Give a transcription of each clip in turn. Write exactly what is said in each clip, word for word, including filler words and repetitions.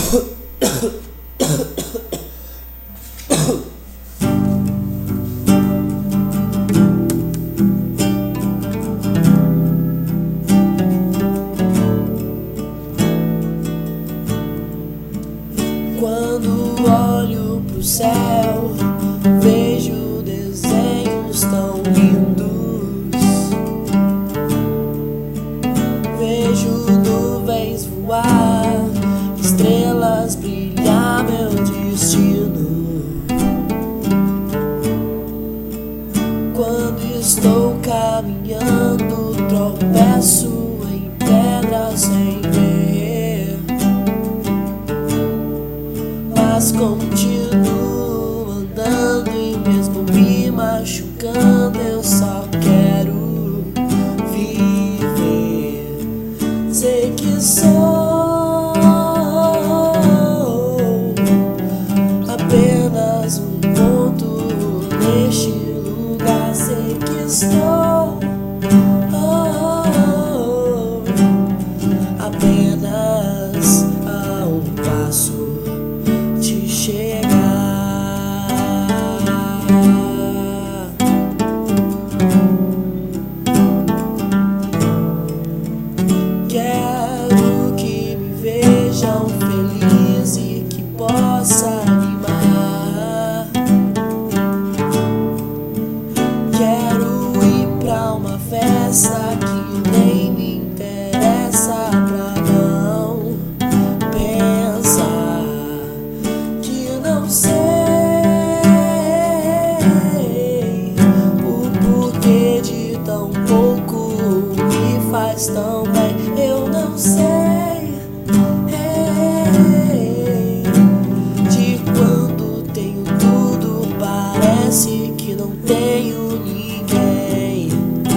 Quando olho pro céu, vejo desenhos tão lindos. Vejo nuvens voar, estrelas brilhar, meu destino. Quando estou caminhando, tropeço em pedras sem ver, mas continuo andando e mesmo me machucando, eu só quero viver. Sei que sou apenas um ponto neste lugar. Sei que estou oh, apenas a um passo de chegar. Quero que me vejam feliz e que possa animar. Quero ir pra uma festa que nem me interessa, pra não pensar que não sei o porquê de tão pouco me faz tão bem. Eu não sei de quando tenho tudo, parece que não tenho ninguém.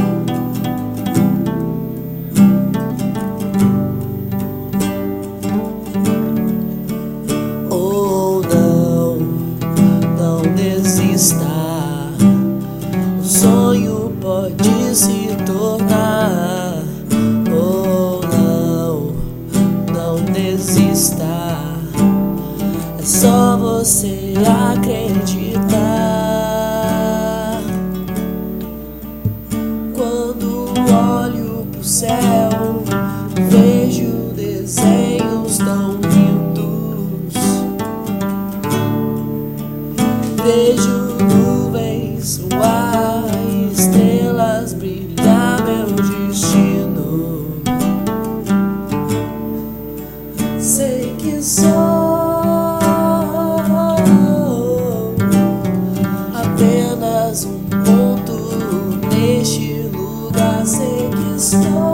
Ou não, não desista. O sonho pode se tornar. Ou não, não desista. É só você acreditar. Quando olho pro céu, vejo desenhos tão lindos. Vejo nuvens voar, estrelas brilhar, meu destino. Sei que sou apenas um ponto neste lugar. Sei que estou